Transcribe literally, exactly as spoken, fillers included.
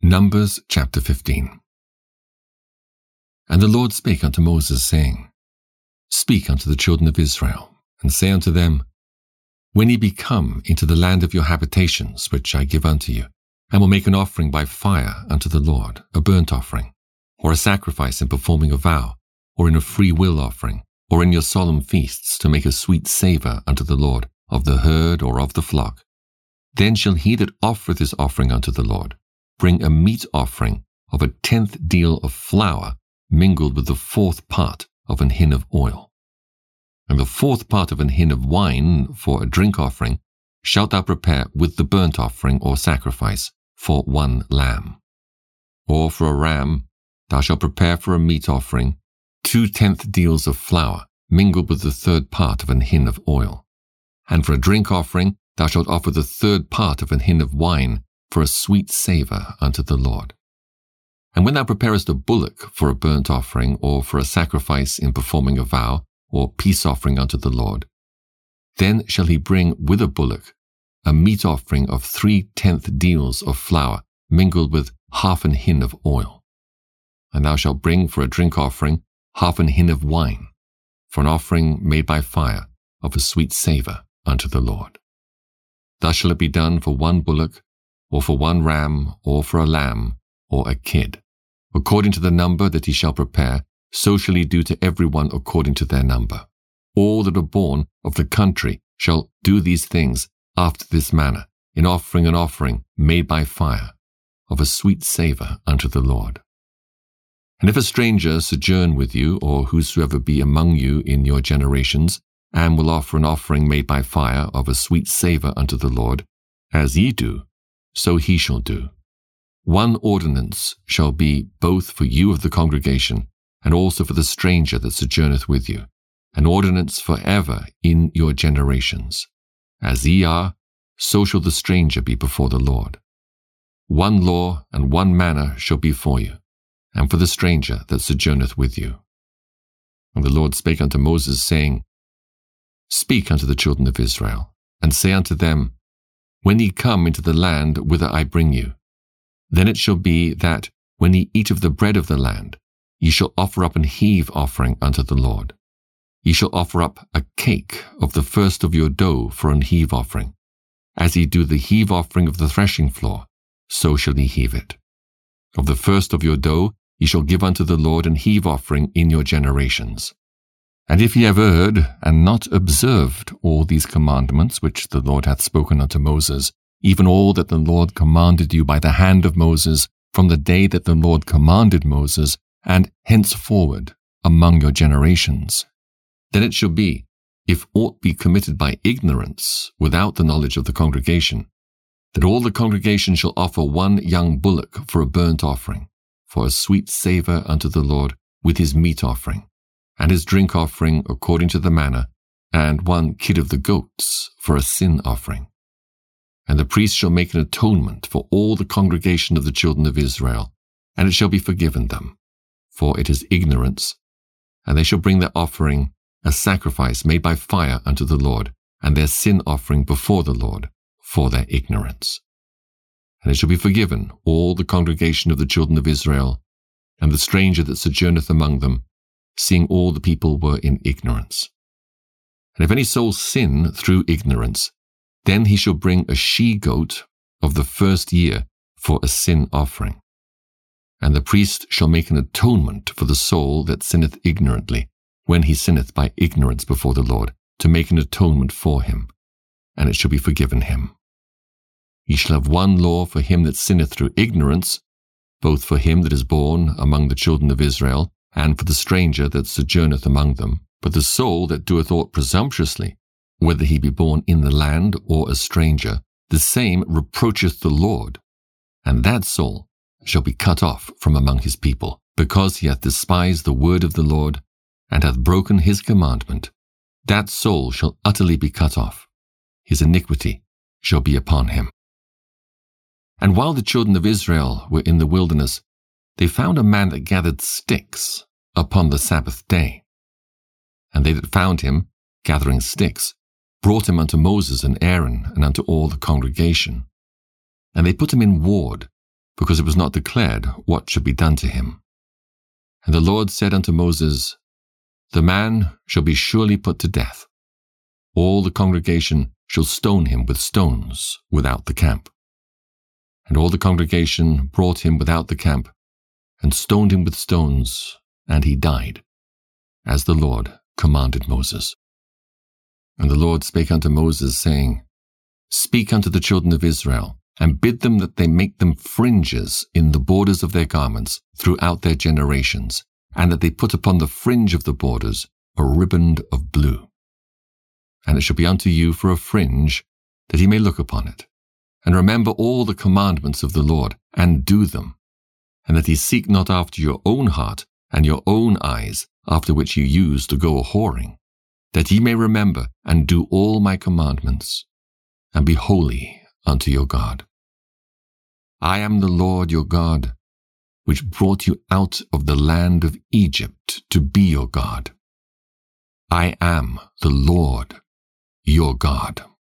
Numbers chapter fifteen. And the Lord spake unto Moses, saying, Speak unto the children of Israel, and say unto them, When ye be come into the land of your habitations, which I give unto you, and will make an offering by fire unto the Lord, a burnt offering, or a sacrifice in performing a vow, or in a free will offering, or in your solemn feasts, to make a sweet savour unto the Lord, of the herd or of the flock, then shall he that offereth his offering unto the Lord bring a meat offering of a tenth deal of flour mingled with the fourth part of an hin of oil. And the fourth part of an hin of wine for a drink offering shalt thou prepare with the burnt offering or sacrifice for one lamb. Or for a ram thou shalt prepare for a meat offering two tenth deals of flour mingled with the third part of an hin of oil. And for a drink offering thou shalt offer the third part of an hin of wine for a sweet savour unto the Lord. And when thou preparest a bullock for a burnt offering, or for a sacrifice in performing a vow, or peace offering unto the Lord, then shall he bring with a bullock a meat offering of three tenth deals of flour mingled with half an hin of oil. And thou shalt bring for a drink offering half an hin of wine, for an offering made by fire of a sweet savour unto the Lord. Thus shall it be done for one bullock, or for one ram, or for a lamb, or a kid. According to the number that he shall prepare, so shall he do to every one according to their number. All that are born of the country shall do these things after this manner, in offering an offering made by fire, of a sweet savour unto the Lord. And if a stranger sojourn with you, or whosoever be among you in your generations, and will offer an offering made by fire of a sweet savour unto the Lord, as ye do, so he shall do. One ordinance shall be both for you of the congregation, and also for the stranger that sojourneth with you, an ordinance for ever in your generations. As ye are, so shall the stranger be before the Lord. One law and one manner shall be for you, and for the stranger that sojourneth with you. And the Lord spake unto Moses, saying, Speak unto the children of Israel, and say unto them, When ye come into the land whither I bring you, then it shall be that, when ye eat of the bread of the land, ye shall offer up an heave offering unto the Lord. Ye shall offer up a cake of the first of your dough for an heave offering. As ye do the heave offering of the threshing floor, so shall ye heave it. Of the first of your dough ye shall give unto the Lord an heave offering in your generations. And if ye have erred, and not observed all these commandments which the Lord hath spoken unto Moses, even all that the Lord commanded you by the hand of Moses, from the day that the Lord commanded Moses, and henceforward among your generations, then it shall be, if aught be committed by ignorance, without the knowledge of the congregation, that all the congregation shall offer one young bullock for a burnt offering, for a sweet savour unto the Lord, with his meat offering, and his drink offering according to the manner, and one kid of the goats for a sin offering. And the priest shall make an atonement for all the congregation of the children of Israel, and it shall be forgiven them, for it is ignorance. And they shall bring their offering, a sacrifice made by fire unto the Lord, and their sin offering before the Lord, for their ignorance. And it shall be forgiven all the congregation of the children of Israel, and the stranger that sojourneth among them, seeing all the people were in ignorance. And if any soul sin through ignorance, then he shall bring a she-goat of the first year for a sin offering. And the priest shall make an atonement for the soul that sinneth ignorantly, when he sinneth by ignorance before the Lord, to make an atonement for him, and it shall be forgiven him. Ye shall have one law for him that sinneth through ignorance, both for him that is born among the children of Israel, and for the stranger that sojourneth among them. But the soul that doeth aught presumptuously, whether he be born in the land or a stranger, the same reproacheth the Lord, and that soul shall be cut off from among his people, because he hath despised the word of the Lord, and hath broken his commandment. That soul shall utterly be cut off. His iniquity shall be upon him. And while the children of Israel were in the wilderness, they found a man that gathered sticks upon the Sabbath day. And they that found him gathering sticks brought him unto Moses and Aaron and unto all the congregation. And they put him in ward, because it was not declared what should be done to him. And the Lord said unto Moses, The man shall be surely put to death. All the congregation shall stone him with stones without the camp. And all the congregation brought him without the camp, and stoned him with stones, and he died, as the Lord commanded Moses. And the Lord spake unto Moses, saying, Speak unto the children of Israel, and bid them that they make them fringes in the borders of their garments throughout their generations, and that they put upon the fringe of the borders a riband of blue. And it shall be unto you for a fringe, that ye may look upon it, and remember all the commandments of the Lord, and do them, and that ye seek not after your own heart and your own eyes, after which ye used to go a-whoring, that ye may remember and do all my commandments, and be holy unto your God. I am the Lord your God, which brought you out of the land of Egypt to be your God. I am the Lord your God.